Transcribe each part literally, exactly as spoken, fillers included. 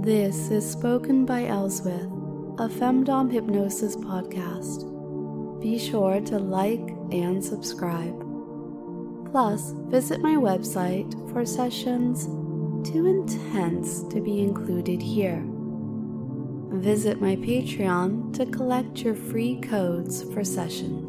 This is Spoken by Elswith, a Femdom Hypnosis podcast. Be sure to like and subscribe. Plus, visit my website for sessions too intense to be included here. Visit my Patreon to collect your free codes for sessions.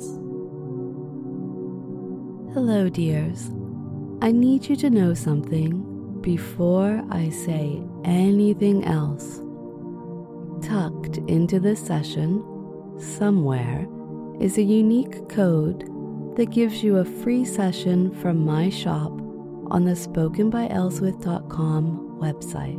Hello, dears. I need you to know something before I say anything else. Tucked into this session, somewhere, is a unique code that gives you a free session from my shop on the spoken by elswith dot com website.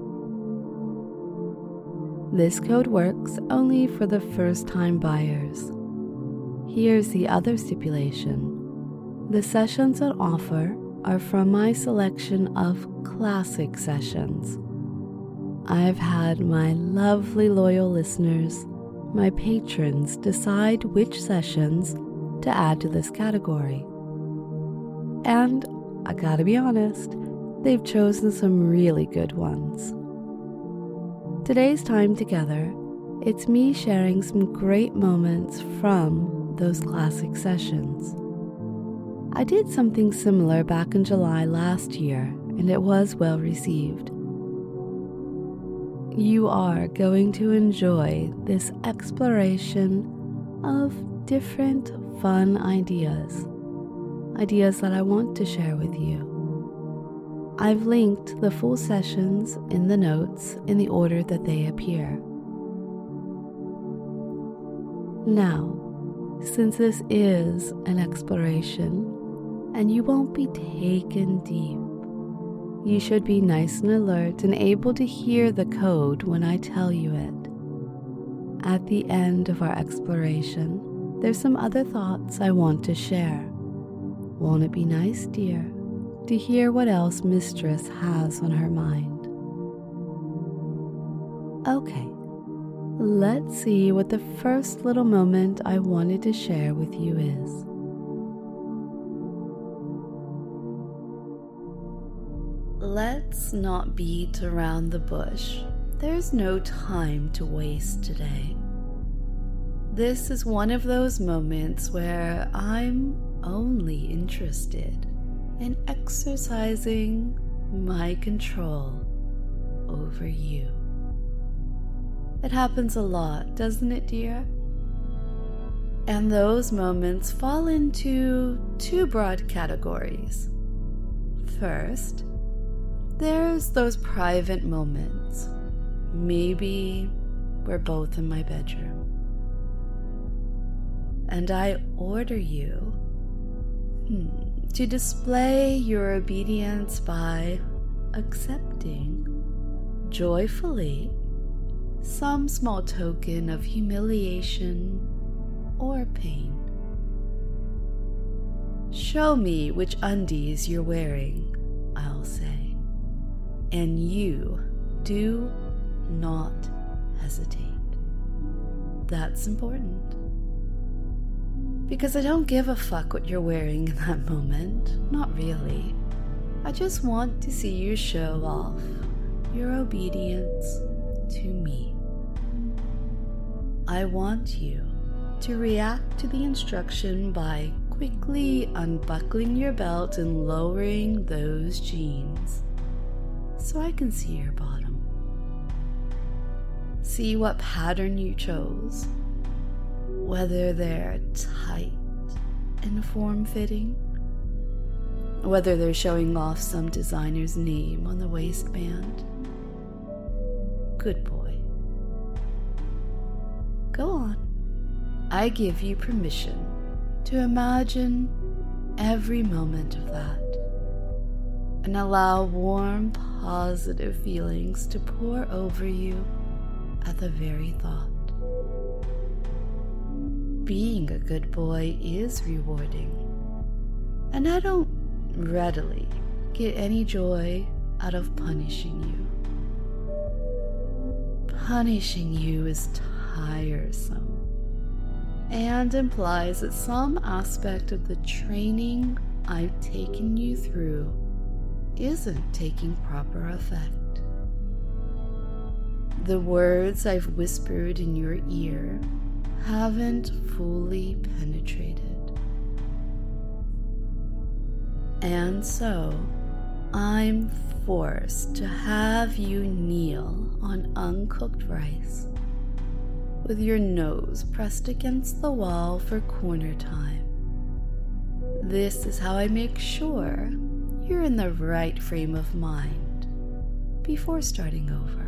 This code works only for the first-time buyers. Here's the other stipulation. The sessions on offer are from my selection of classic sessions. I've had my lovely loyal listeners, my patrons, decide which sessions to add to this category. And I gotta be honest, they've chosen some really good ones. Today's time together, it's me sharing some great moments from those classic sessions. I did something similar back in July last year, and it was well received. You are going to enjoy this exploration of different fun ideas, ideas that I want to share with you. I've linked the full sessions in the notes in the order that they appear. Now, since this is an exploration, and you won't be taken deep, you should be nice and alert and able to hear the code when I tell you it. At the end of our exploration, there's some other thoughts I want to share. Won't it be nice, dear, to hear what else Mistress has on her mind? Okay, let's see what the first little moment I wanted to share with you is. Let's not beat around the bush. There's no time to waste today. This is one of those moments where I'm only interested in exercising my control over you. It happens a lot, doesn't it, dear? And those moments fall into two broad categories. First, there's those private moments. Maybe we're both in my bedroom, and I order you hmm, to display your obedience by accepting, joyfully, some small token of humiliation or pain. Show me which undies you're wearing, I'll say. And you do not hesitate. That's important. Because I don't give a fuck what you're wearing in that moment. Not really. I just want to see you show off your obedience to me. I want you to react to the instruction by quickly unbuckling your belt and lowering those jeans, so I can see your bottom. See what pattern you chose, whether they're tight and form-fitting, whether they're showing off some designer's name on the waistband. Good boy. Go on. I give you permission to imagine every moment of that, and allow warm, positive feelings to pour over you at the very thought. Being a good boy is rewarding, and I don't readily get any joy out of punishing you. Punishing you is tiresome and implies that some aspect of the training I've taken you through isn't taking proper effect. The words I've whispered in your ear haven't fully penetrated. And so, I'm forced to have you kneel on uncooked rice, with your nose pressed against the wall for corner time. This is how I make sure you're in the right frame of mind before starting over.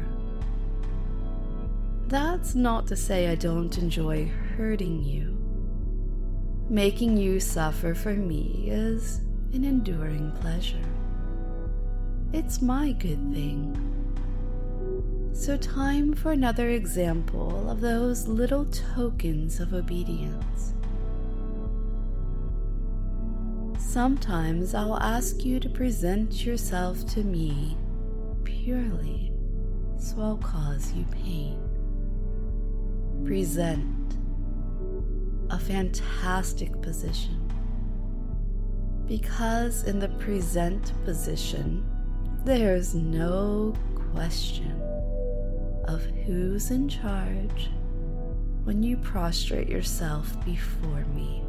That's not to say I don't enjoy hurting you. Making you suffer for me is an enduring pleasure. It's my good thing. So time for another example of those little tokens of obedience. Sometimes I'll ask you to present yourself to me purely so I'll cause you pain. Present a fantastic position. Because in the present position, there's no question of who's in charge when you prostrate yourself before me.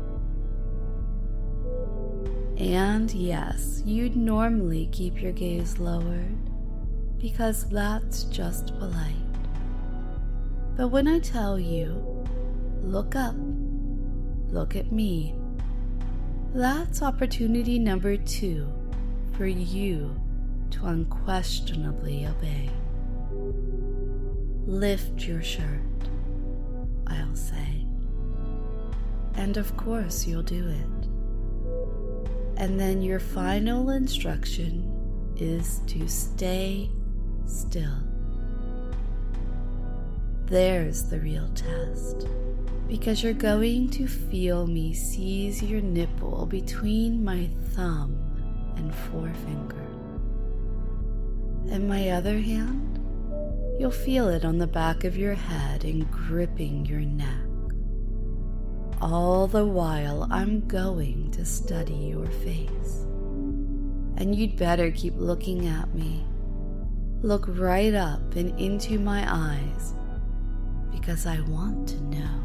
And yes, you'd normally keep your gaze lowered because that's just polite. But when I tell you, look up, look at me, that's opportunity number two for you to unquestionably obey. Lift your shirt, I'll say. And of course you'll do it. And then your final instruction is to stay still. There's the real test, because you're going to feel me seize your nipple between my thumb and forefinger. In my other hand, you'll feel it on the back of your head and gripping your neck. All the while, I'm going to study your face. And you'd better keep looking at me. Look right up and into my eyes, because I want to know.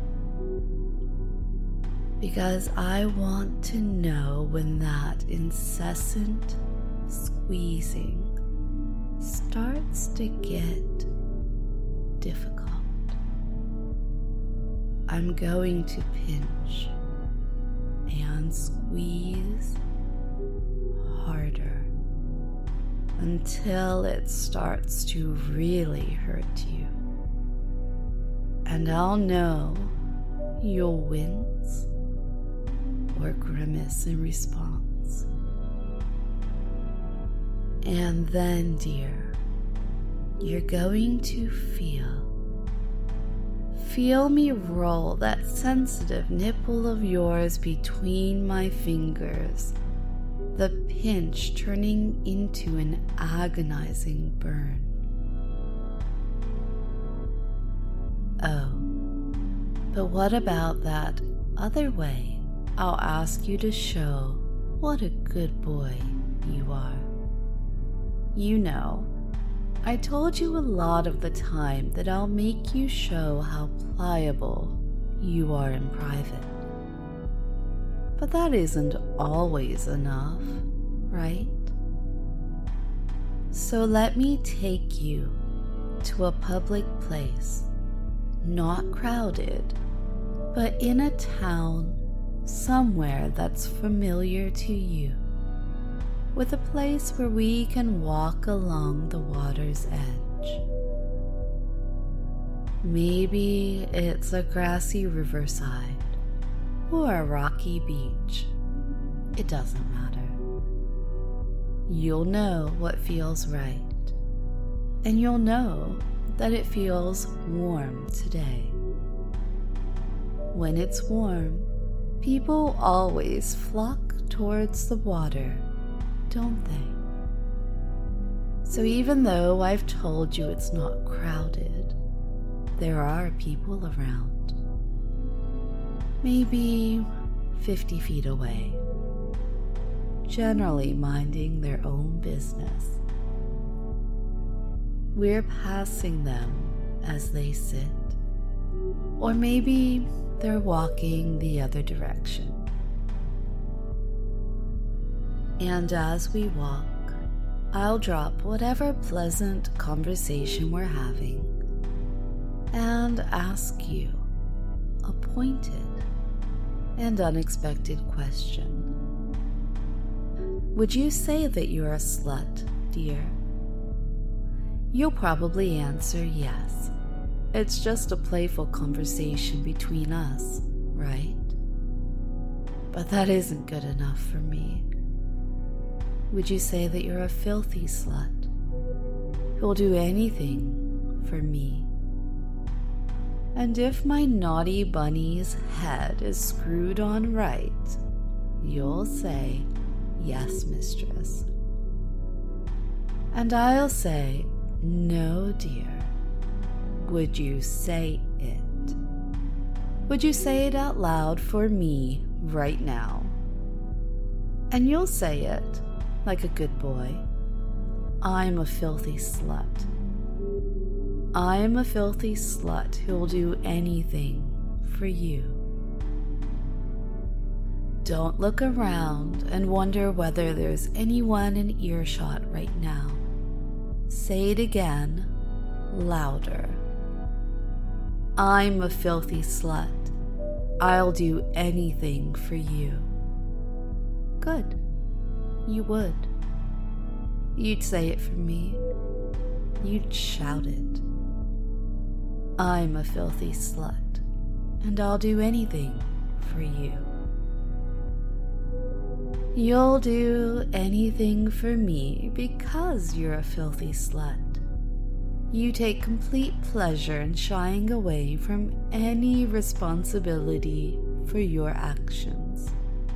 Because I want to know when that incessant squeezing starts to get difficult. I'm going to pinch and squeeze harder until it starts to really hurt you. And I'll know you'll wince or grimace in response. And then, dear, you're going to feel Feel me roll that sensitive nipple of yours between my fingers, the pinch turning into an agonizing burn. Oh, but what about that other way I'll ask you to show what a good boy you are? You know, I told you a lot of the time that I'll make you show how pliable you are in private. But that isn't always enough, right? So let me take you to a public place, not crowded, but in a town somewhere that's familiar to you, with a place where we can walk along the water's edge. Maybe it's a grassy riverside or a rocky beach. It doesn't matter. You'll know what feels right, and you'll know that it feels warm today. When it's warm, people always flock towards the water, don't they? So even though I've told you it's not crowded, there are people around. Maybe fifty feet away, generally minding their own business. we're passing them as they sit. Or maybe they're walking the other direction. And as we walk, I'll drop whatever pleasant conversation we're having and ask you a pointed and unexpected question. Would you say that you're a slut, dear? You'll probably answer yes. It's just a playful conversation between us, right? But that isn't good enough for me. Would you say that you're a filthy slut who'll do anything for me? And if my naughty bunny's head is screwed on right, you'll say, yes, mistress. And I'll say, no, dear. Would you say it? Would you say it out loud for me right now? And you'll say it like a good boy. I'm a filthy slut. I'm a filthy slut who'll do anything for you. Don't look around and wonder whether there's anyone in earshot right now. Say it again, louder. I'm a filthy slut. I'll do anything for you. Good. You would. You'd say it for me. You'd shout it. I'm a filthy slut, and I'll do anything for you. You'll do anything for me because you're a filthy slut. You take complete pleasure in shying away from any responsibility for your actions.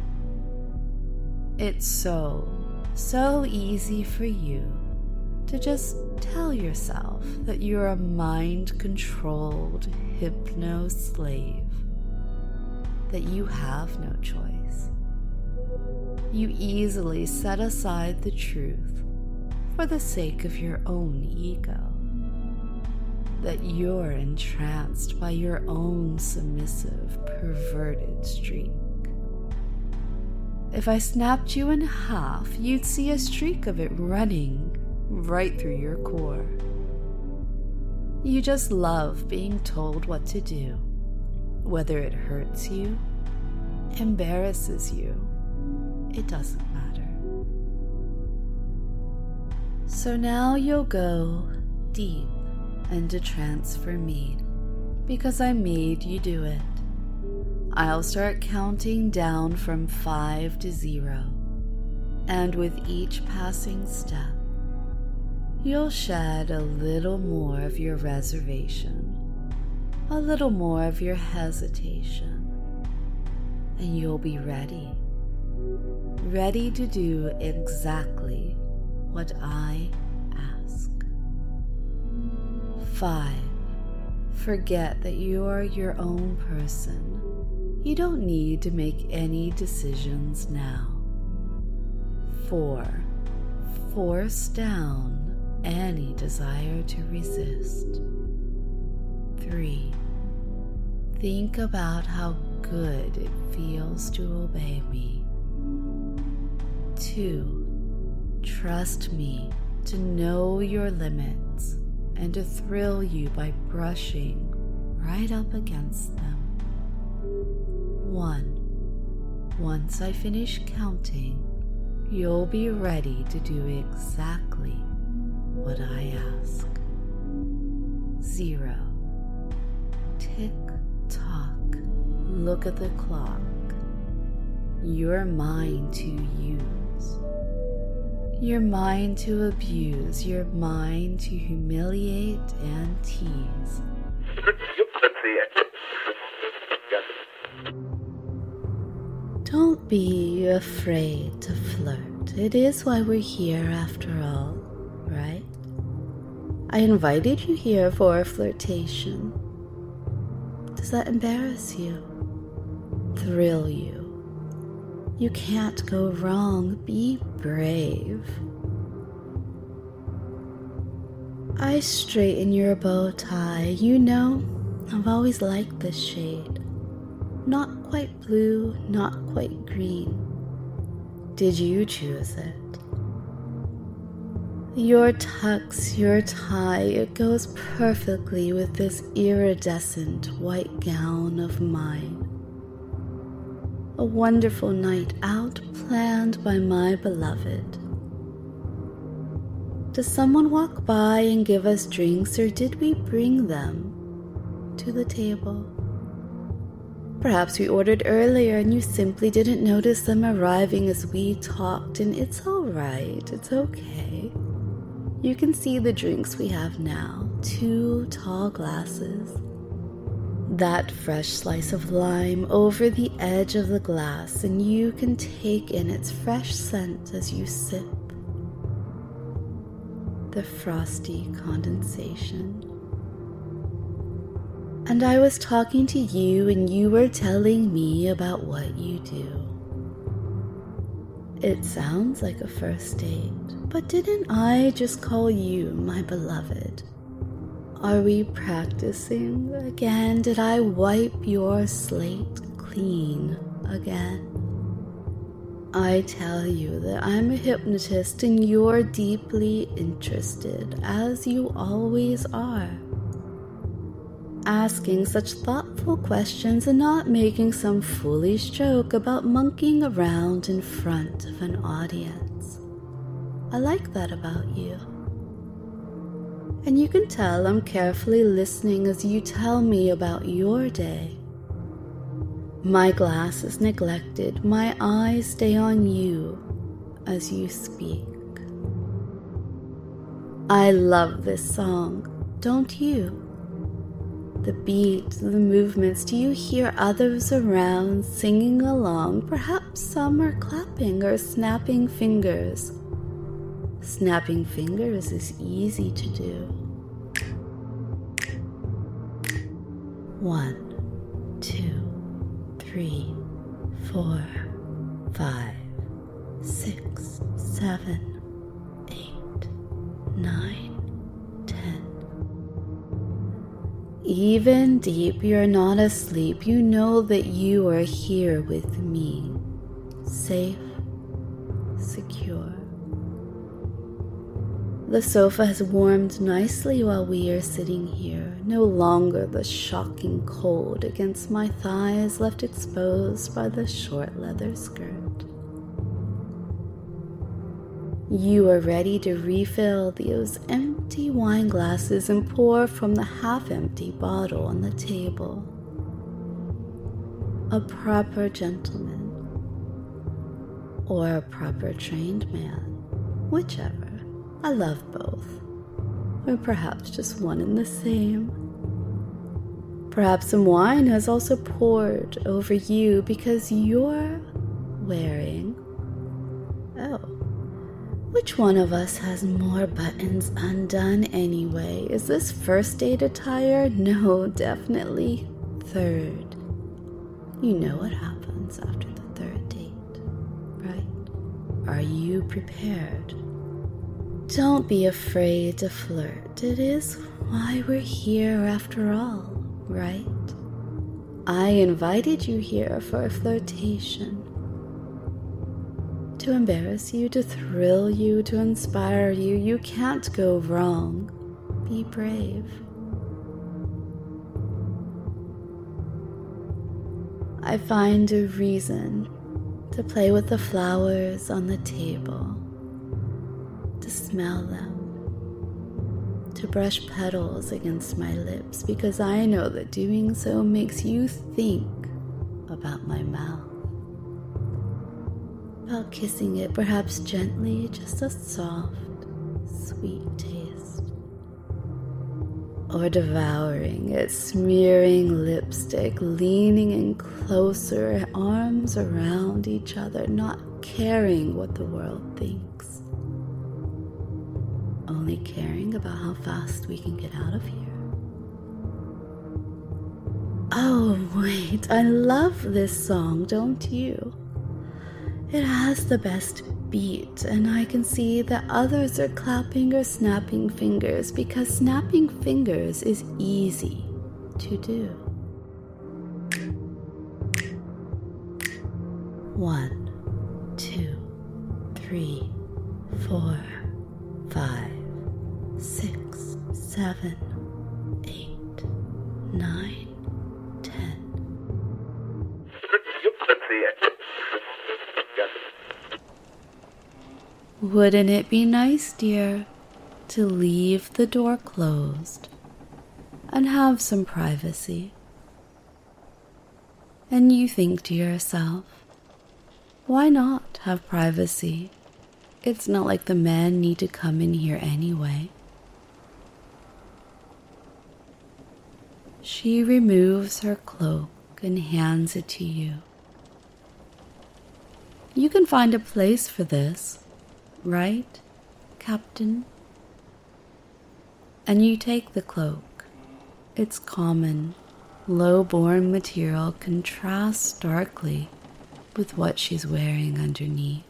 It's so, so easy for you to just tell yourself that you're a mind-controlled hypno-slave, that you have no choice. You easily set aside the truth for the sake of your own ego, that you're entranced by your own submissive, perverted streak. If I snapped you in half, you'd see a streak of it running right through your core. You just love being told what to do, whether it hurts you, embarrasses you, it doesn't matter. So now you'll go deep into trance for me, because I made you do it. I'll start counting down from five to zero, and with each passing step, you'll shed a little more of your reservation, a little more of your hesitation, and you'll be ready, ready to do exactly what I ask. Five, forget that you're your own person. You don't need to make any decisions now. Four, force down any desire to resist. Three, think about how good it feels to obey me. Two, trust me to know your limits and to thrill you by brushing right up against them. One, once I finish counting, you'll be ready to do exactly what I ask. Zero, tick tock, look at the clock. You're mine to use. You're mine to abuse. You're mine to humiliate and tease. Don't be afraid to flirt. It is why we're here after all, right? I invited you here for a flirtation. Does that embarrass you? Thrill you? You can't go wrong. Be brave. I straighten your bow tie. You know, I've always liked this shade. Not quite blue, not quite green. Did you choose it? Your tux, your tie, it goes perfectly with this iridescent white gown of mine. A wonderful night out planned by my beloved. Does someone walk by and give us drinks, or did we bring them to the table? Perhaps we ordered earlier and you simply didn't notice them arriving as we talked, and it's all right, it's okay. You can see the drinks we have now, two tall glasses. That fresh slice of lime over the edge of the glass, and you can take in its fresh scent as you sip. The frosty condensation. And I was talking to you and you were telling me about what you do. It sounds like a first date, but didn't I just call you my beloved? Are we practicing again? Did I wipe your slate clean again? I tell you that I'm a hypnotist and you're deeply interested, as you always are. Asking such thoughtful questions and not making some foolish joke about monkeying around in front of an audience. I like that about you. And you can tell I'm carefully listening as you tell me about your day. My glass is neglected, my eyes stay on you as you speak. I love this song, don't you? The beat, the movements, do you hear others around singing along? Perhaps some are clapping or snapping fingers. Snapping fingers is easy to do. One, two, three, four, five, six, seven, eight, nine, ten. Even deep, you're not asleep. You know that you are here with me, safe, secure. The sofa has warmed nicely while we are sitting here, no longer the shocking cold against my thighs left exposed by the short leather skirt. You are ready to refill those empty wine glasses and pour from the half-empty bottle on the table. A proper gentleman, or a proper trained man, whichever. I love both, or perhaps just one and the same. Perhaps some wine has also poured over you because you're wearing... Oh, which one of us has more buttons undone anyway? Is this first date attire? No, definitely third. You know what happens after the third date, right? Are you prepared? Don't be afraid to flirt. It is why we're here after all, right? I invited you here for a flirtation. To embarrass you, to thrill you, to inspire you. You can't go wrong. Be brave. I find a reason to play with the flowers on the table, to smell them, to brush petals against my lips, because I know that doing so makes you think about my mouth, about kissing it, perhaps gently, just a soft, sweet taste, or devouring it, smearing lipstick, leaning in closer, arms around each other, not caring what the world thinks, only caring about how fast we can get out of here. Oh, wait, I love this song, don't you? It has the best beat, and I can see that others are clapping or snapping fingers because snapping fingers is easy to do. One, two, three, four, five, six, seven, eight, nine, ten. Wouldn't it be nice, dear, to leave the door closed and have some privacy? And you think to yourself, why not have privacy? It's not like the men need to come in here anyway. She removes her cloak and hands it to you. You can find a place for this, right, Captain? And you take the cloak. Its common, low-born material contrasts starkly with what she's wearing underneath.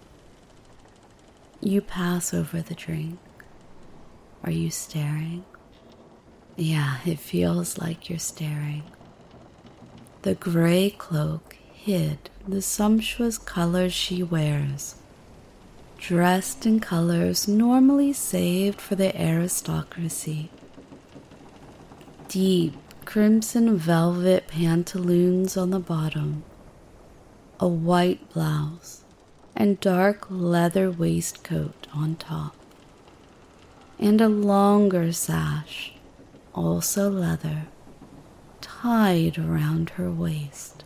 You pass over the drink. Are you staring? Yeah, it feels like you're staring. The gray cloak hid the sumptuous colors she wears, dressed in colors normally saved for the aristocracy. Deep crimson velvet pantaloons on the bottom, a white blouse, and dark leather waistcoat on top, and a longer sash, also leather, tied around her waist.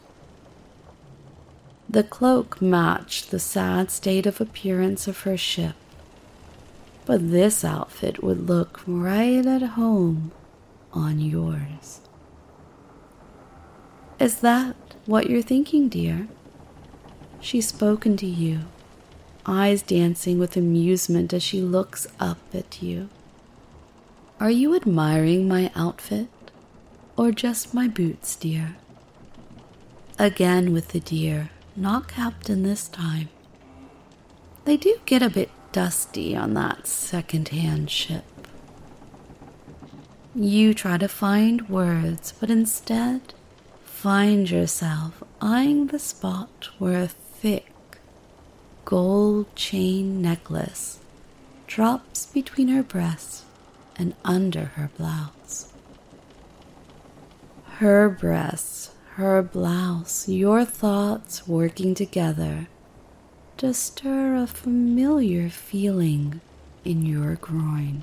The cloak matched the sad state of appearance of her ship, but this outfit would look right at home on yours. Is that what you're thinking, dear? She's spoken to you, eyes dancing with amusement as she looks up at you. Are you admiring my outfit, or just my boots, dear? Again with the dear, not Captain this time. They do get a bit dusty on that second-hand ship. You try to find words, but instead find yourself eyeing the spot where a thick gold chain necklace drops between her breasts and under her blouse. Her breasts, her blouse, your thoughts working together to stir a familiar feeling in your groin.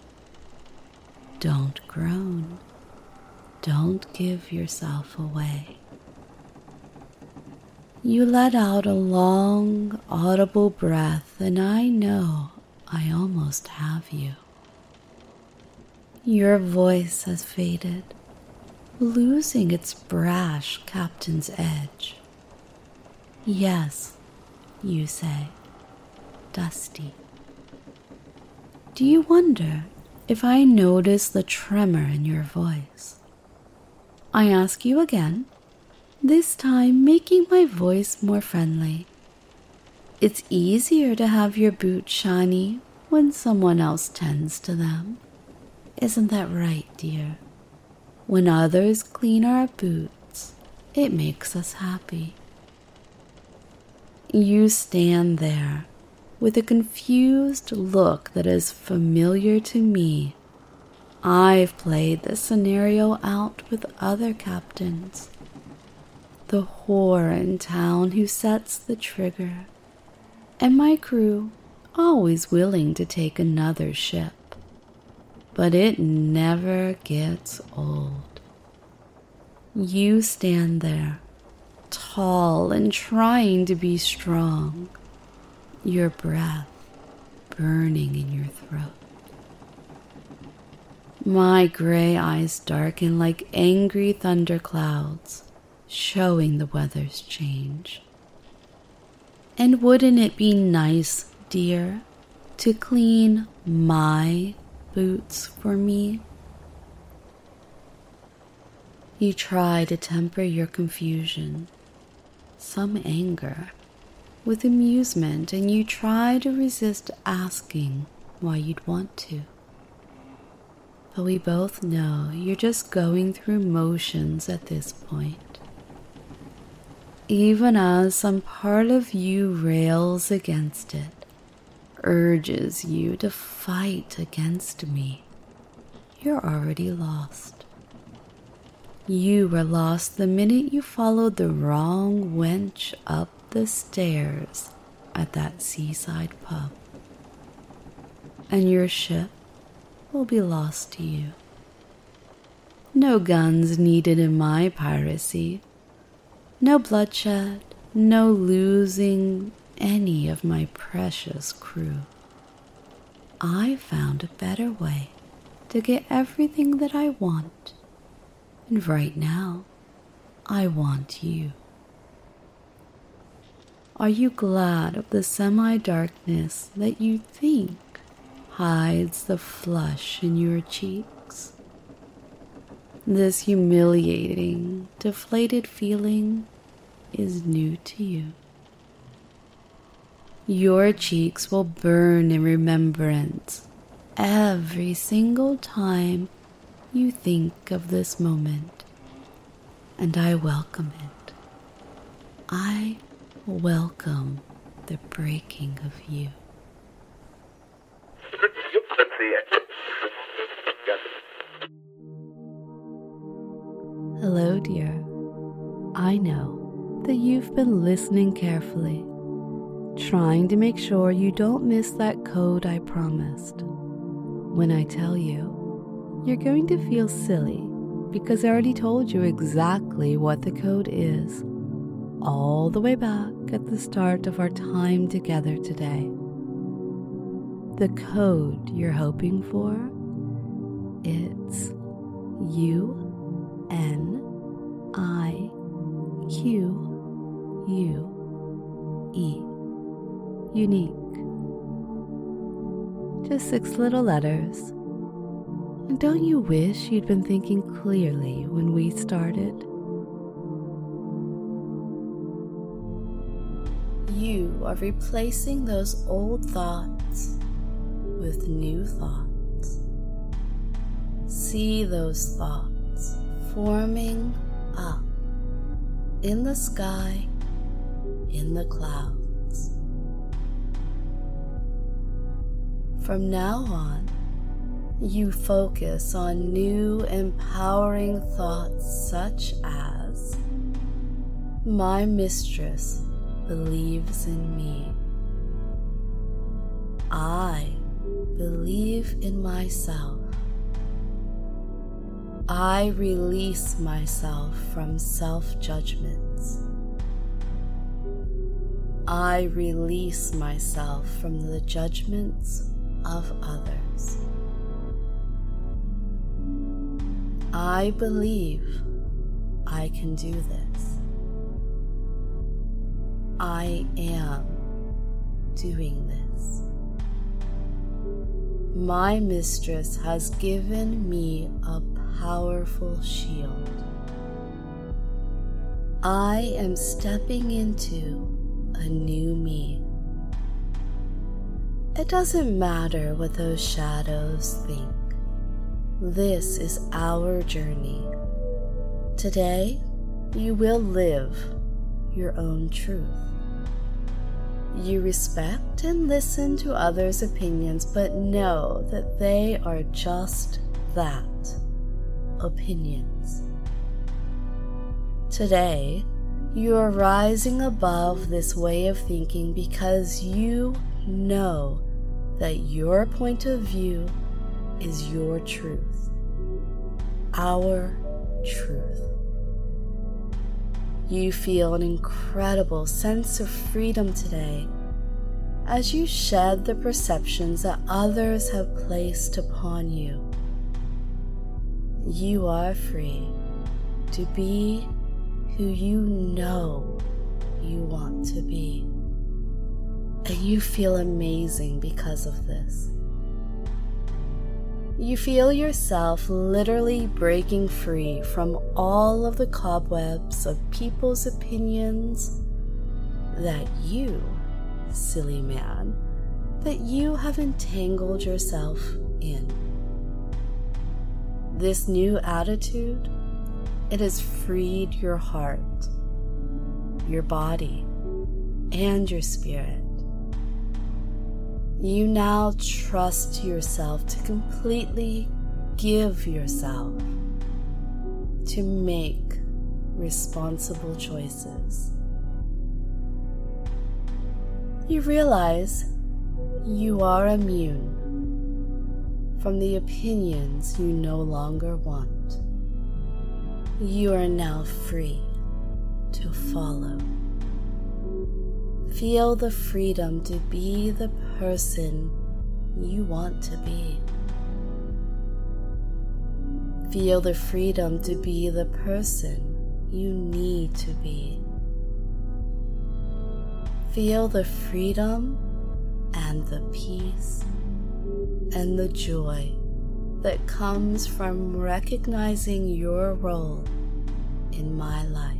Don't groan. Don't give yourself away. You let out a long, audible breath, and I know I almost have you. Your voice has faded, losing its brash captain's edge. Yes, you say, dusty. Do you wonder if I notice the tremor in your voice? I ask you again, this time making my voice more friendly. It's easier to have your boots shiny when someone else tends to them. Isn't that right, dear? When others clean our boots, it makes us happy. You stand there with a confused look that is familiar to me. I've played this scenario out with other captains. The whore in town who sets the trigger, and my crew always willing to take another ship. But it never gets old. You stand there, tall and trying to be strong, your breath burning in your throat. My gray eyes darken like angry thunderclouds, showing the weather's change. And wouldn't it be nice, dear, to clean my boots for me? You try to temper your confusion, some anger, with amusement, and you try to resist asking why you'd want to. But we both know you're just going through motions at this point. Even as some part of you rails against it, urges you to fight against me, you're already lost. You were lost the minute you followed the wrong wench up the stairs at that seaside pub. And your ship will be lost to you. No guns needed in my piracy. No bloodshed, no losing any of my precious crew. I found a better way to get everything that I want. And right now, I want you. Are you glad of the semi-darkness that you think hides the flush in your cheeks? This humiliating, deflated feeling is new to you. Your cheeks will burn in remembrance every single time you think of this moment, and I welcome it. I welcome the breaking of you. Hello, dear. I know that you've been listening carefully, trying to make sure you don't miss that code I promised. When I tell you, you're going to feel silly because I already told you exactly what the code is, all the way back at the start of our time together today. The code you're hoping for, it's U N I Q U E. Unique. Just six little letters. And don't you wish you'd been thinking clearly when we started? You are replacing those old thoughts with new thoughts. See those thoughts forming up in the sky, in the clouds. From now on, you focus on new empowering thoughts such as, my mistress believes in me. I believe in myself. I release myself from self-judgments. I release myself from the judgments of others. I believe I can do this. I am doing this. My mistress has given me a powerful shield. I am stepping into a new me. It doesn't matter what those shadows think. This is our journey. Today, you will live your own truth. You respect and listen to others' opinions, but know that they are just that, opinions. Today, you are rising above this way of thinking because you know that your point of view is your truth, our truth. You feel an incredible sense of freedom today as you shed the perceptions that others have placed upon you. You are free to be who you know you want to be, and you feel amazing because of this. You feel yourself literally breaking free from all of the cobwebs of people's opinions that you silly man that you have entangled yourself in. This new attitude, it has freed your heart, your body, and your spirit. You now trust yourself to completely give yourself to make responsible choices. You realize you are immune from the opinions you no longer want. You are now free to follow. Feel the freedom to be the person you want to be. Feel the freedom to be the person you need to be. Feel the freedom and the peace and the joy that comes from recognizing your role in my life.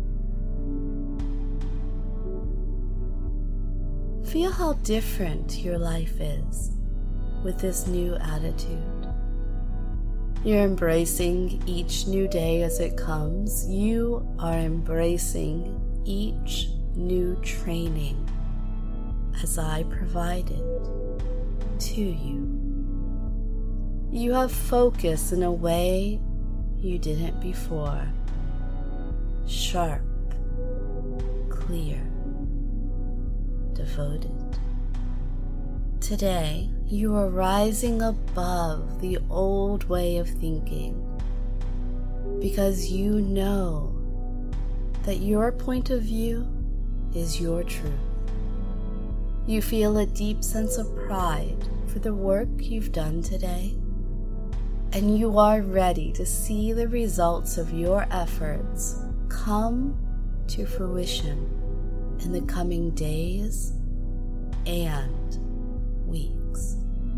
Feel how different your life is with this new attitude. You're embracing each new day as it comes. You are embracing each new training as I provide it to you. You have focus in a way you didn't before. Sharp, clear, devoted. Today, you are rising above the old way of thinking because you know that your point of view is your truth. You feel a deep sense of pride for the work you've done today, and you are ready to see the results of your efforts come to fruition in the coming days and weeks.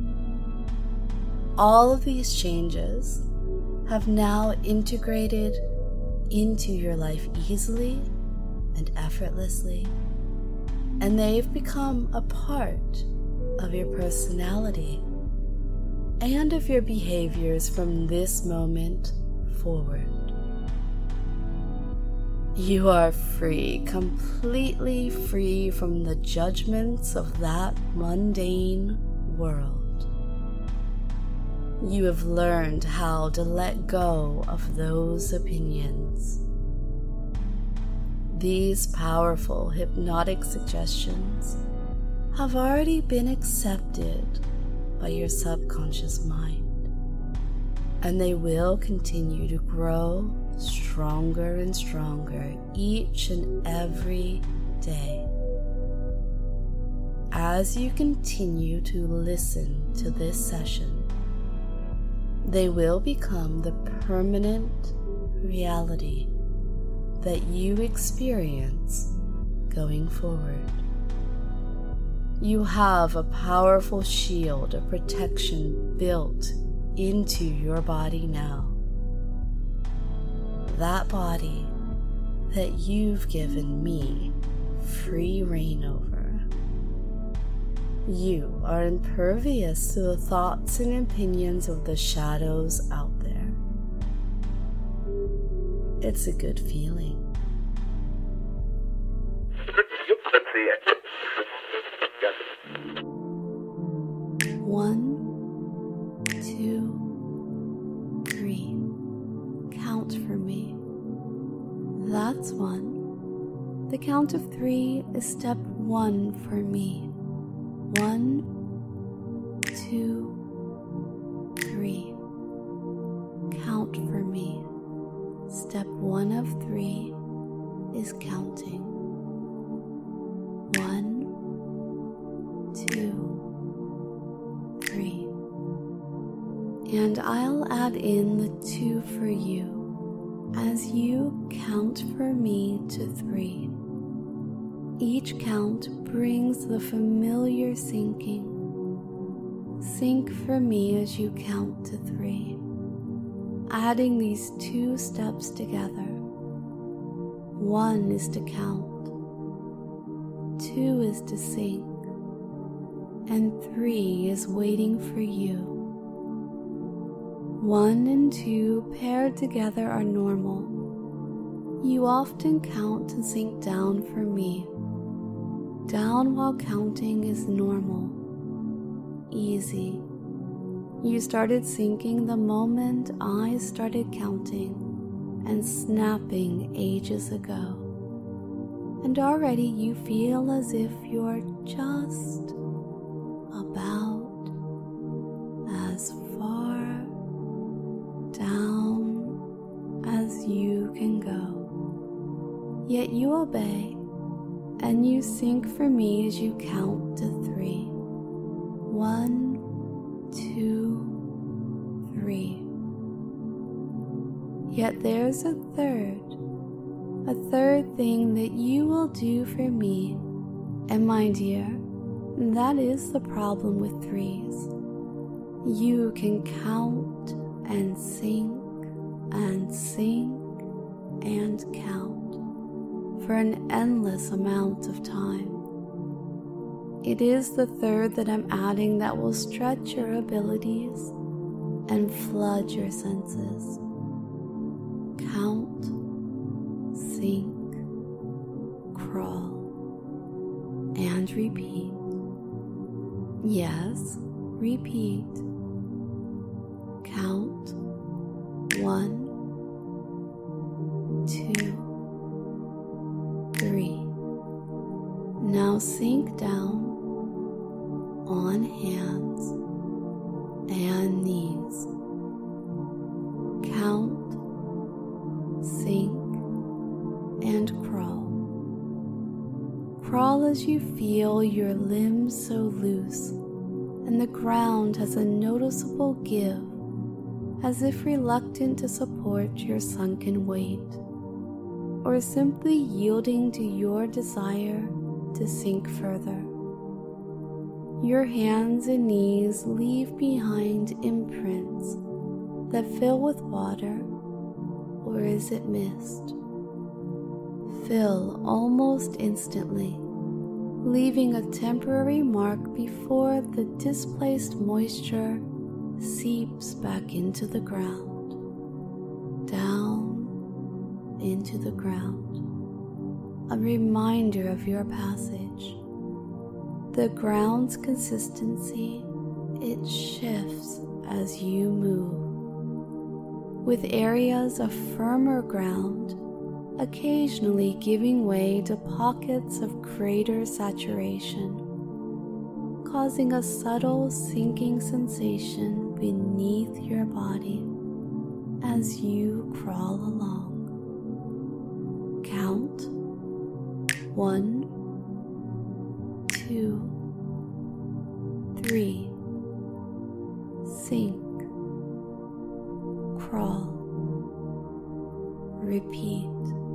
All of these changes have now integrated into your life easily and effortlessly, and they've become a part of your personality and of your behaviors from this moment forward. You are free, completely free from the judgments of that mundane world. You have learned how to let go of those opinions. These powerful hypnotic suggestions have already been accepted by your subconscious mind, and they will continue to grow stronger and stronger each and every day. As you continue to listen to this session, they will become the permanent reality that you experience going forward. You have a powerful shield of protection built into your body now. That body that you've given me free reign over. You are impervious to the thoughts and opinions of the shadows out there. It's a good feeling. One, two, three. Count for me. That's one. The count of three is step one for me. One, two, three. Count for me. Step one of three is counting. One, two, three. And I'll add in the two for you as you count for me to three. Each count brings the familiar sinking. Sink for me as you count to three, adding these two steps together. One is to count. two is to sink, and three is waiting for you. One and two paired together are normal. You often count to sink down for me. Down while counting is normal, easy. You started sinking the moment I started counting and snapping ages ago. And already you feel as if you're just about as far down as you can go. Yet you obey and you sink for me as you count to three. One, two, three. Yet there's a third, a third thing that you will do for me. And my dear, that is the problem with threes. You can count and sink and sink and count for an endless amount of time. It is the third that I'm adding that will stretch your abilities and flood your senses. Count, sink, crawl, and repeat. Yes, repeat. Count, one, two, three. Now sink down on hands and knees. Count, sink, and crawl. Crawl as you feel your limbs so loose and the ground has a noticeable give, as if reluctant to support your sunken weight, or simply yielding to your desire to sink further. Your hands and knees leave behind imprints that fill with water, or is it mist? Fill almost instantly, leaving a temporary mark before the displaced moisture seeps back into the ground, down into the ground, a reminder of your passage. The ground's consistency, it shifts as you move, with areas of firmer ground occasionally giving way to pockets of greater saturation, causing a subtle sinking sensation beneath your body as you crawl along. Count one, two, three. Sink, crawl, repeat.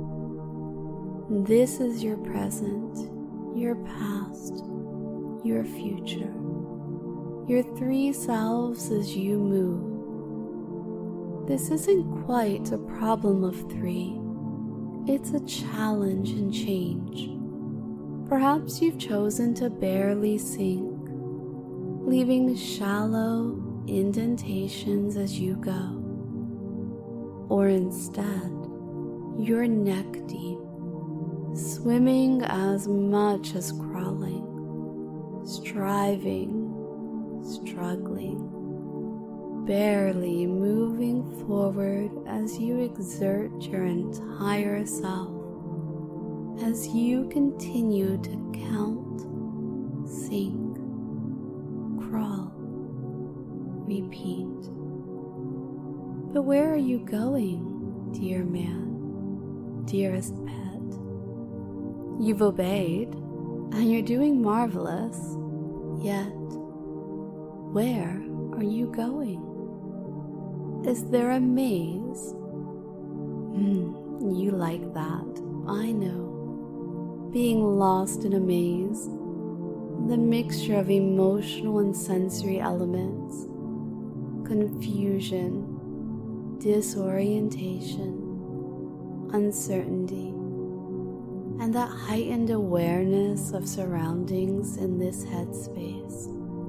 This is your present, your past, your future, your three selves as you move. This isn't quite a problem of three. It's a challenge and change. Perhaps you've chosen to barely sink, leaving shallow indentations as you go. Or instead, you're neck deep, swimming as much as crawling, striving, struggling, barely moving forward as you exert your entire self, as you continue to count, sink, crawl, repeat. But where are you going, dear man, dearest pet? You've obeyed, and you're doing marvelous, yet where are you going? Is there a maze? Hmm, you like that, I know. Being lost in a maze, the mixture of emotional and sensory elements, confusion, disorientation, uncertainty, and that heightened awareness of surroundings in this headspace.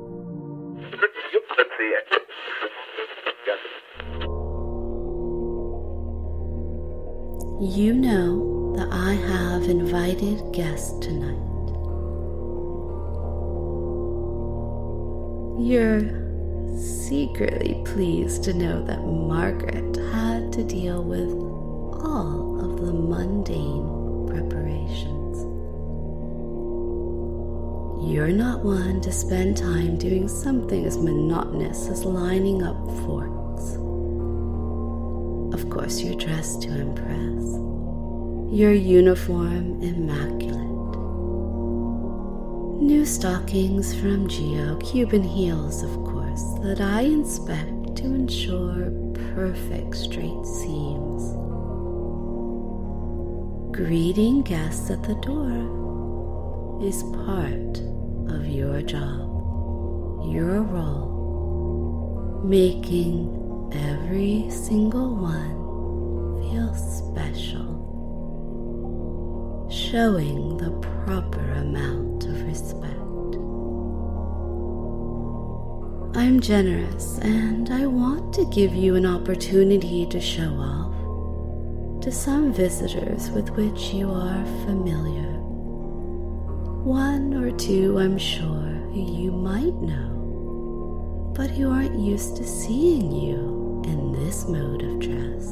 You know that I have invited guests tonight. You're secretly pleased to know that Margaret had to deal with all of the mundane preparations. You're not one to spend time doing something as monotonous as lining up forks. Of course, you're dressed to impress. Your uniform immaculate. New stockings from Geo, Cuban heels, of course, that I inspect to ensure perfect straight seams. Greeting guests at the door is part of your job, your role, making every single one feel special, showing the proper amount of respect. I'm generous and I want to give you an opportunity to show off to some visitors with which you are familiar. One or two, I'm sure, who you might know, but who aren't used to seeing you in this mode of dress.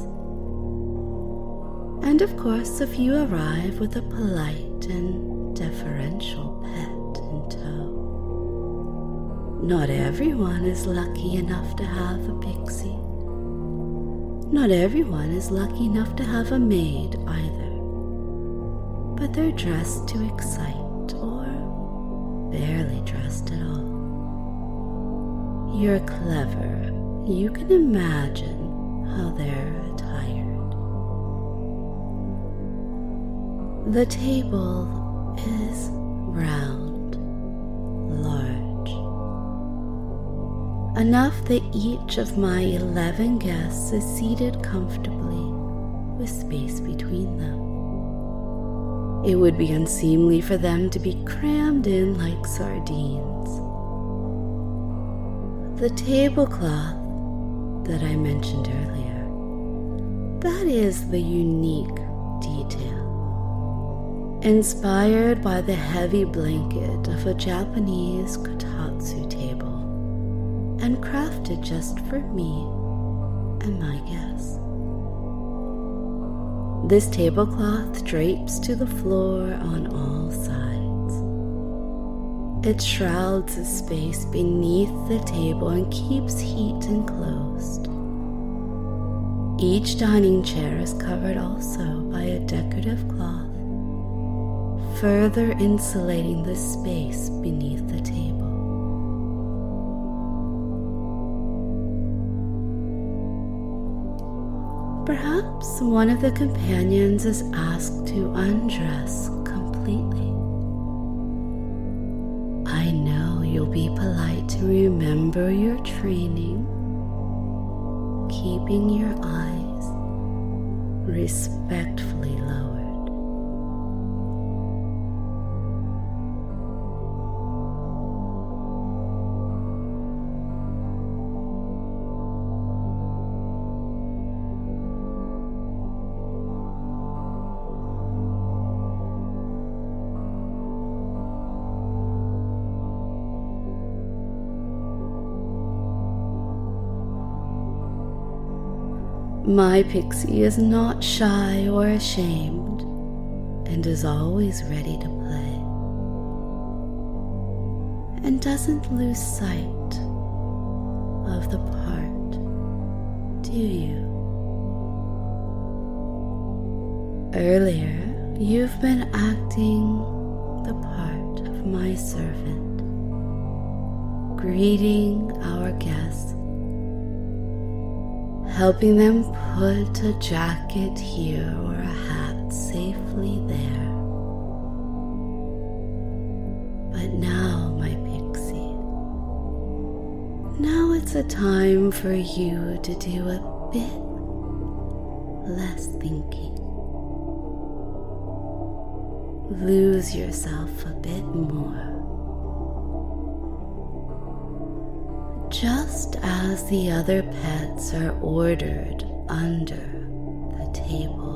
And of course, if you arrive with a polite and deferential pet in tow. Not everyone is lucky enough to have a pixie. Not everyone is lucky enough to have a maid either. But they're dressed to excite or barely dressed at all. You're clever. You can imagine how they're attired. The table is round, large, enough that each of my eleven guests is seated comfortably with space between them. It would be unseemly for them to be crammed in like sardines. The tablecloth that I mentioned earlier, that is the unique detail. Inspired by the heavy blanket of a Japanese kotatsu table, and crafted just for me and my guests. This tablecloth drapes to the floor on all sides. It shrouds the space beneath the table and keeps heat enclosed. Each dining chair is covered also by a decorative cloth, further insulating the space beneath the table. Perhaps one of the companions is asked to undress completely. I know you'll be polite to remember your training, keeping your eyes respectfully lowered. My pixie is not shy or ashamed and is always ready to play, and doesn't lose sight of the part, do you? Earlier, you've been acting the part of my servant, greeting our guests, helping them put a jacket here or a hat safely there. But now, my pixie, now it's a time for you to do a bit less thinking. lose yourself a bit more. Just as the other pets are ordered under the table,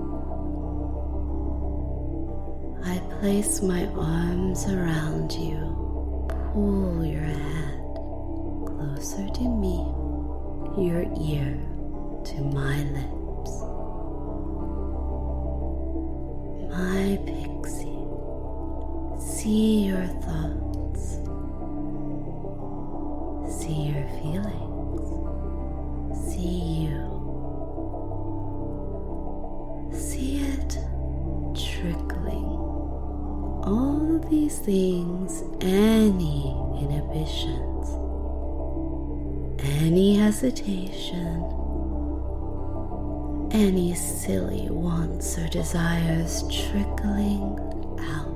I place my arms around you, pull your head closer to me, your ear to my lips. My pixie, see your thoughts, see your feelings, see you. See it trickling. All of these things, any inhibitions, any hesitation, any silly wants or desires trickling out,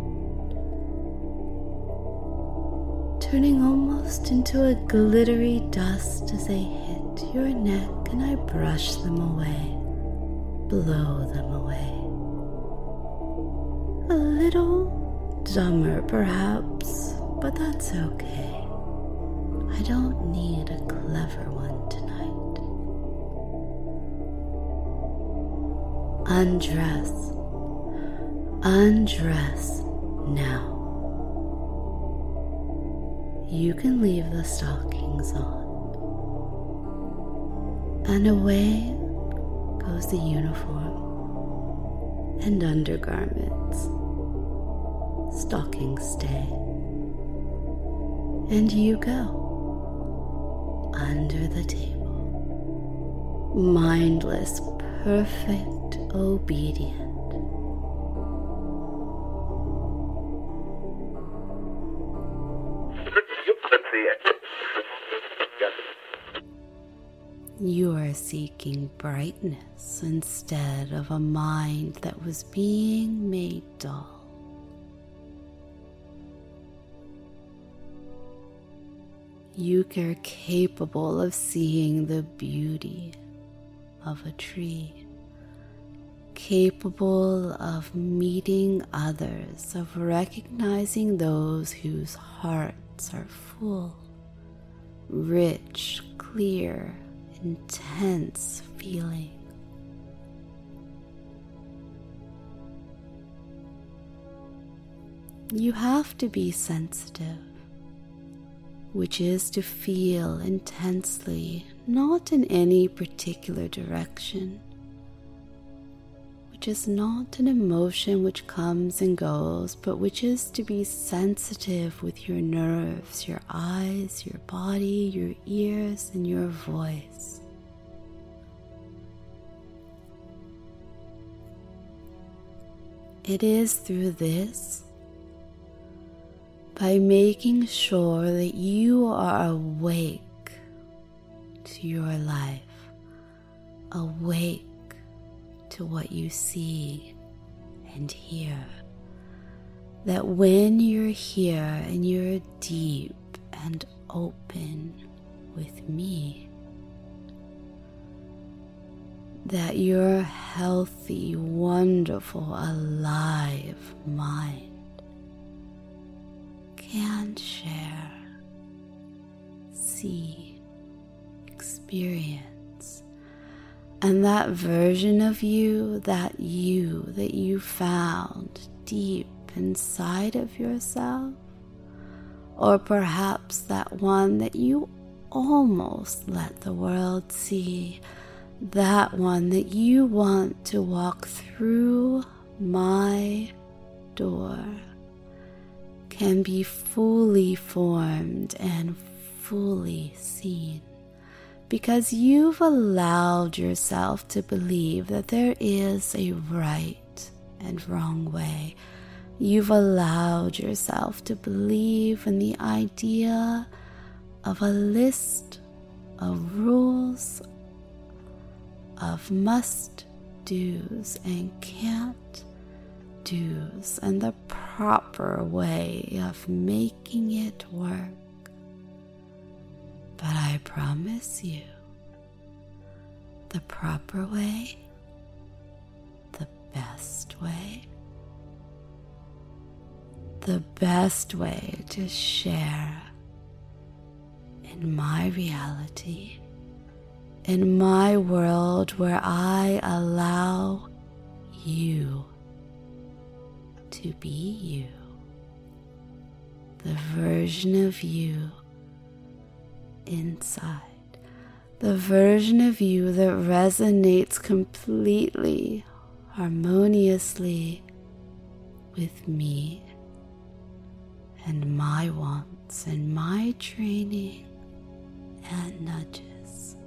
turning almost into a glittery dust as they hit your neck, and I brush them away, blow them away. A little dumber perhaps, but that's okay. I don't need a clever one tonight. Undress, undress now. You can leave the stockings on. And away goes the uniform and undergarments. Stockings stay. And you go under the table, mindless, perfect, obedient. You are seeking brightness instead of a mind that was being made dull. You are capable of seeing the beauty of a tree, capable of meeting others, of recognizing those whose hearts are full, rich, clear, intense feeling. You have to be sensitive, which is to feel intensely, not in any particular direction, which is not an emotion which comes and goes, but which is to be sensitive with your nerves, your eyes, your body, your ears, and your voice. It is through this, by making sure that you are awake to your life, awake to what you see and hear, that when you're here and you're deep and open with me, that your healthy, wonderful, alive mind can share, see, experience, and that version of you, that you that you found deep inside of yourself, or perhaps that one that you almost let the world see, that one that you want to walk through my door, can be fully formed and fully seen, because you've allowed yourself to believe that there is a right and wrong way. You've allowed yourself to believe in the idea of a list of rules, of must-dos and can't-dos, and the proper way of making it work. But I promise you, the proper way, the best way, the best way to share in my reality, in my world where I allow you to be you, the version of you inside, the version of you that resonates completely, harmoniously with me and my wants and my training and nudges.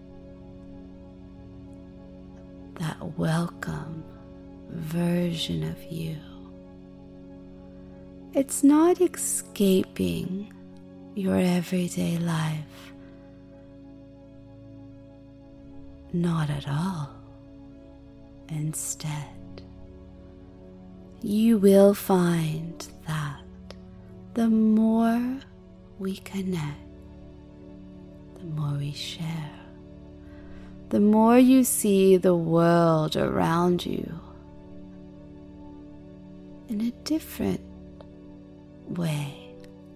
That welcome version of you. It's not escaping your everyday life. Not at all. Instead, you will find that the more we connect, the more we share, the more you see the world around you in a different way,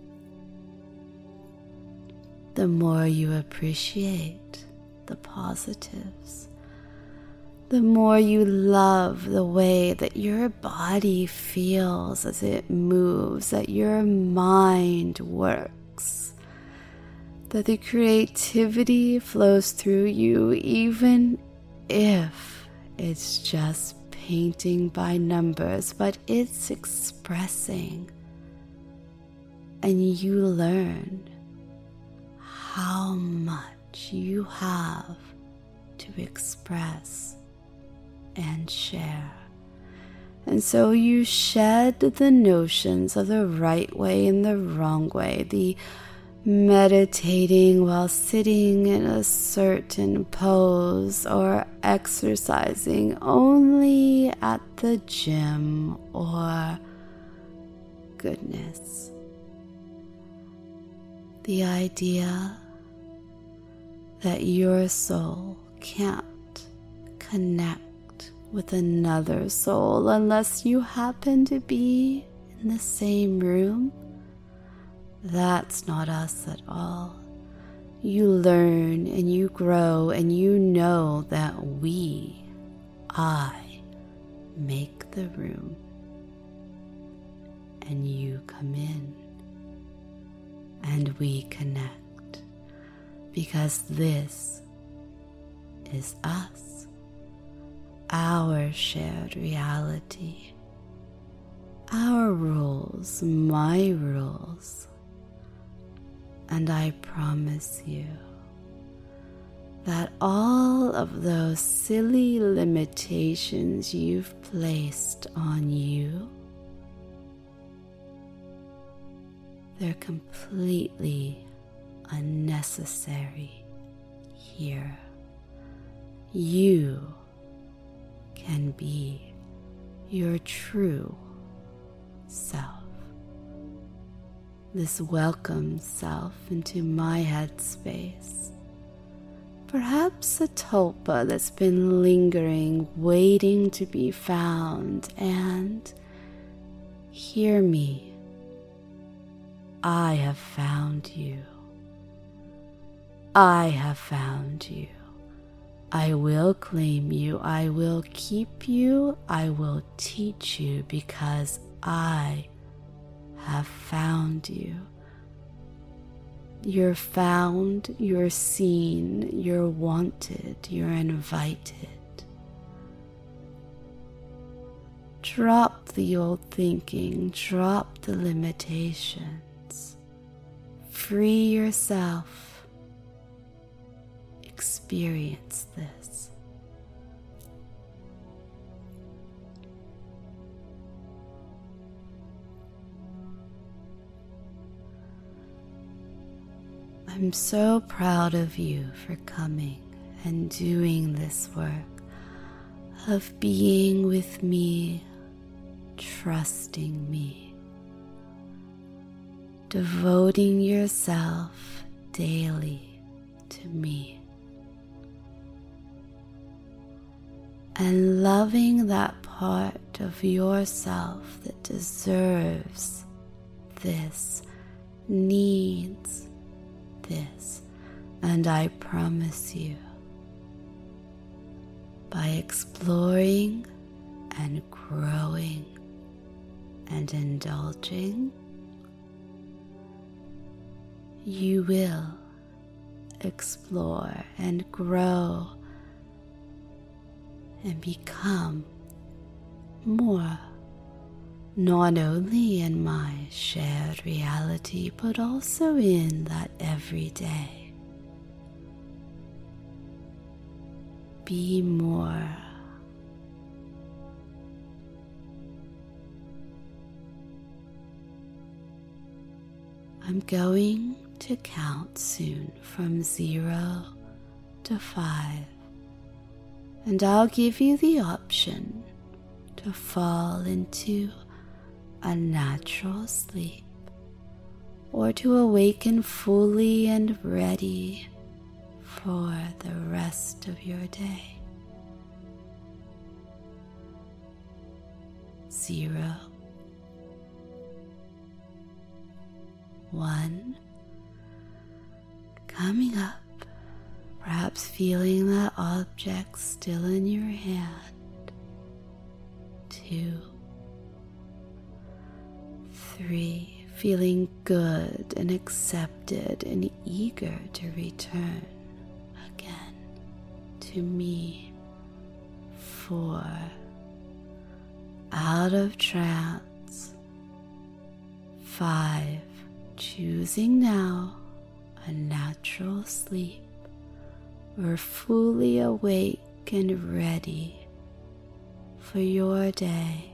the more you appreciate the positives, the more you love the way that your body feels as it moves, that your mind works, that the creativity flows through you, even if it's just painting by numbers, but it's expressing, and you learn how much you have to express and share. And so you shed the notions of the right way and the wrong way, the meditating while sitting in a certain pose or exercising only at the gym, or goodness, the idea that your soul can't connect with another soul unless you happen to be in the same room. That's not us at all. You learn and you grow and you know that we, I, make the room, and you come in and we connect, because this is us, our shared reality, our rules, my rules. And I promise you that all of those silly limitations you've placed on you, they're completely unnecessary here. You can be your true self. This welcomes self into my headspace. Perhaps a tulpa that's been lingering, waiting to be found, and hear me. I have found you. I have found you. I will claim you. I will keep you. I will teach you, because I have found you. You're found, you're seen, you're wanted, you're invited. Drop the old thinking, drop the limitations. Free yourself. Experience this. I'm so proud of you for coming and doing this work of being with me, trusting me, devoting yourself daily to me, and loving that part of yourself that deserves this, needs this, and I promise you, by exploring and growing and indulging, you will explore and grow and become more, not only in my shared reality, but also in that everyday. Be more. I'm going to count soon from zero to five, and I'll give you the option to fall into a natural sleep or to awaken fully and ready for the rest of your day. Zero. One. Coming up, perhaps feeling that object still in your hand. Two. Three. Feeling good and accepted and eager to return again to me. Four. Out of trance. Five. Choosing now a natural sleep or fully awake and ready for your day.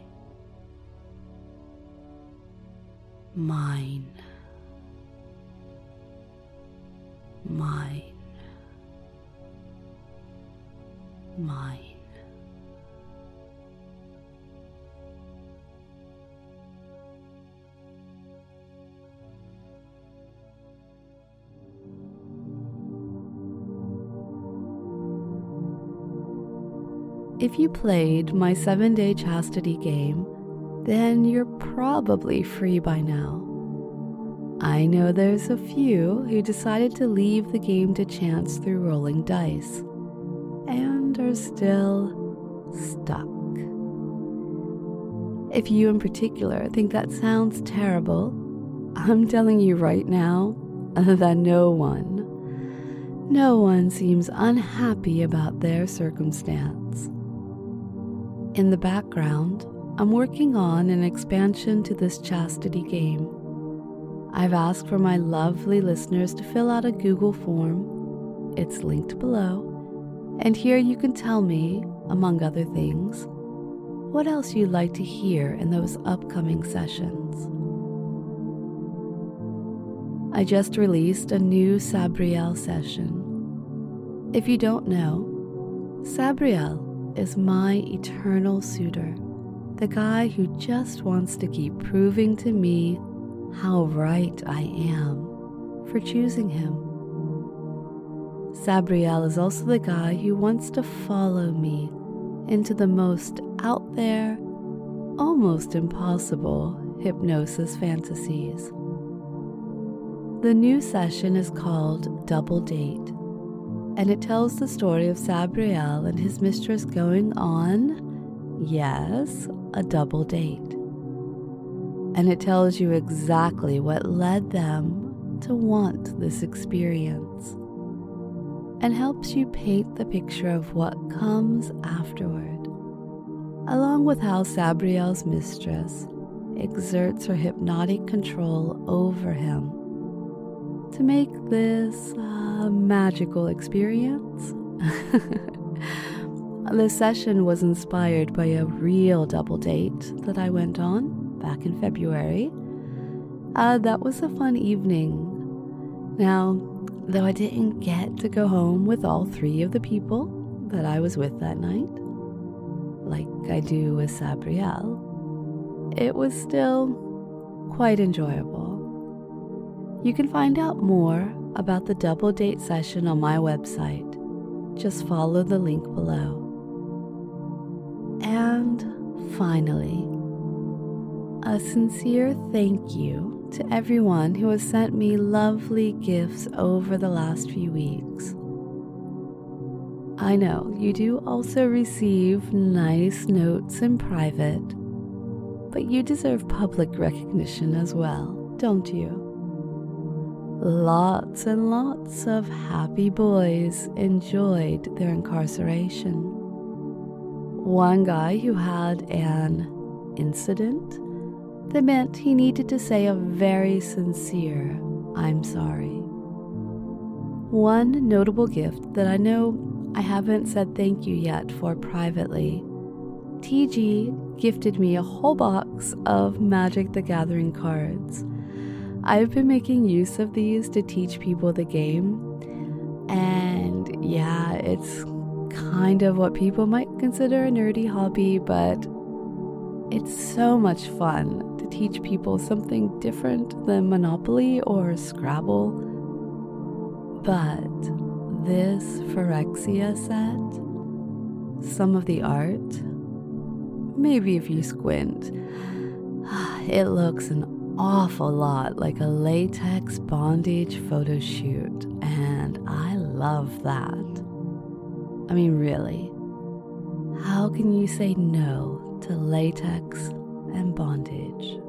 Mine. Mine. Mine. If you played my seven-day chastity game, then you're probably free by now. I know there's a few who decided to leave the game to chance through rolling dice, and are still stuck. If you in particular think that sounds terrible, I'm telling you right now that no one, no one seems unhappy about their circumstance. In the background, I'm working on an expansion to this chastity game. I've asked for my lovely listeners to fill out a Google form. It's linked below. And here you can tell me, among other things, what else you'd like to hear in those upcoming sessions. I just released a new Sabriel session. If you don't know, Sabriel is my eternal suitor, the guy who just wants to keep proving to me how right I am for choosing him. Sabriel is also the guy who wants to follow me into the most out there, almost impossible hypnosis fantasies. The new session is called Double Date, and it tells the story of Sabriel and his mistress going on, yes, a double date. And it tells you exactly what led them to want this experience, and helps you paint the picture of what comes afterward, along with how Sabriel's mistress exerts her hypnotic control over him to make this a magical experience. The session was inspired by a real double date that I went on back in February. Uh, that was a fun evening. Now, though I didn't get to go home with all three of the people that I was with that night, like I do with Sabriel, it was still quite enjoyable. You can find out more about the double date session on my website. Just follow the link below. And finally, a sincere thank you to everyone who has sent me lovely gifts over the last few weeks. I know you do also receive nice notes in private, but you deserve public recognition as well, don't you? Lots and lots of happy boys enjoyed their incarceration. One guy who had an incident that meant he needed to say a very sincere "I'm sorry." One notable gift that I know I haven't said thank you yet for privately, T G gifted me a whole box of Magic the Gathering cards. I've been making use of these to teach people the game, and yeah, it's kind of what people might consider a nerdy hobby, but it's so much fun to teach people something different than Monopoly or Scrabble. But this Phyrexia set, some of the art, maybe if you squint, it looks an awful lot like a latex bondage photo shoot, and I love that. I mean, really, how can you say no to latex and bondage?